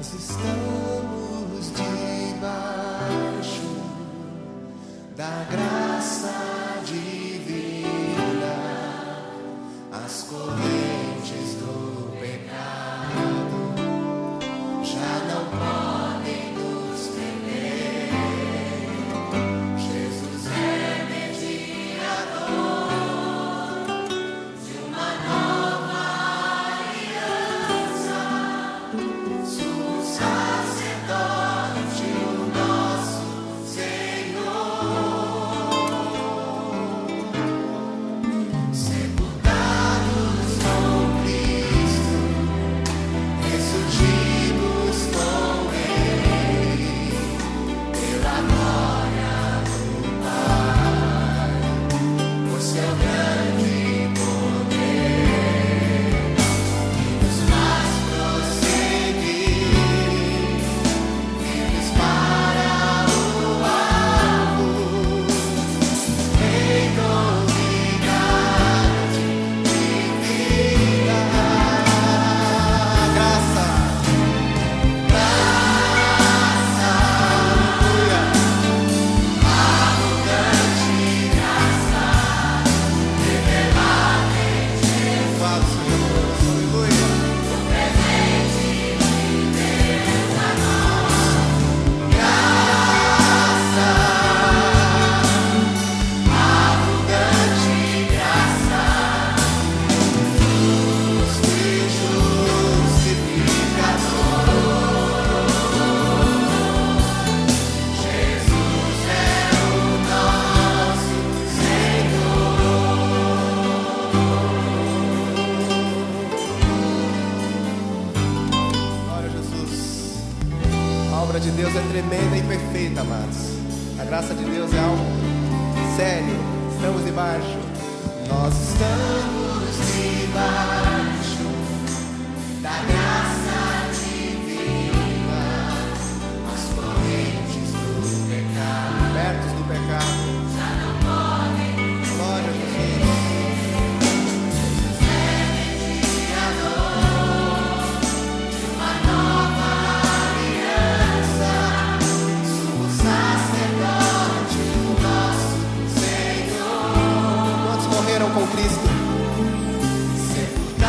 estamos debaixo da graça divina, as correntes do pecado já não podem nos prender. Jesus é mediador de uma nova aliança, sumo sacerdote, o nosso Senhor. Sepultados com Cristo, ressurgimos com Ele, pela glória do Pai, por seu grande poder, que nos faz prosseguir, firmes para o alvo, em novidade de vida. Graça, aleluia, abundante graça, revelada em Jesus. Aleluia. O presente de Deus a nós. Graça, abundante graça, justo e justificador. Jesus é o nosso Senhor. Glória a Jesus. A obra de Deus é tremenda e perfeita, amados. A graça de Deus é algo sério. Estamos debaixo. Nós estamos debaixo da graça divina, as correntes do pecado, libertos do pecado, já não podem. Glória a Jesus. Jesus é mediador de uma nova aliança, sumo sacerdote, o nosso Senhor. Quantos morreram com Cristo? Sepultados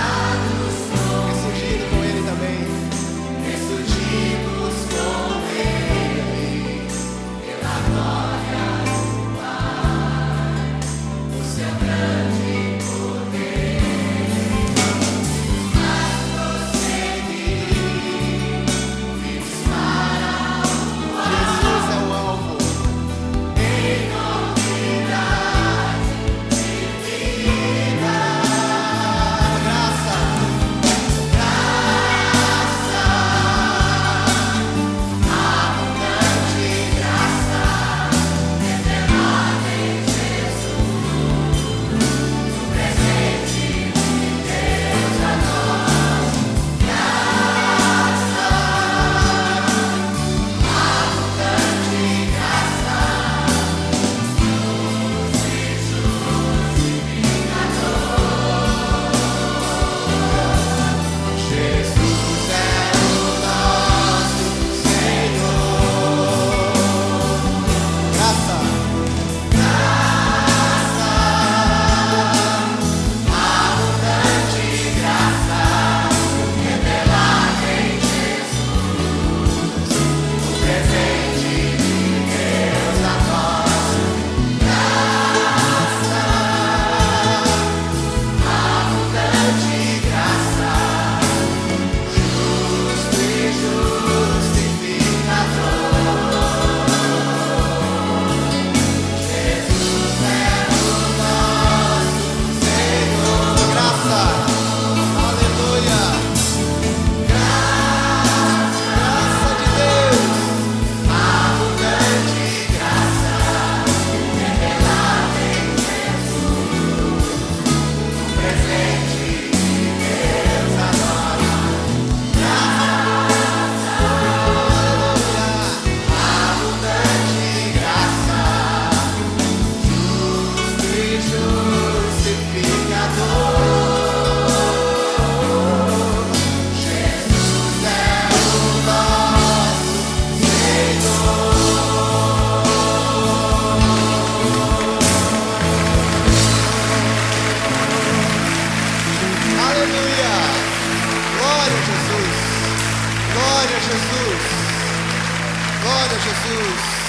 Glória a Jesus. Glória a Jesus.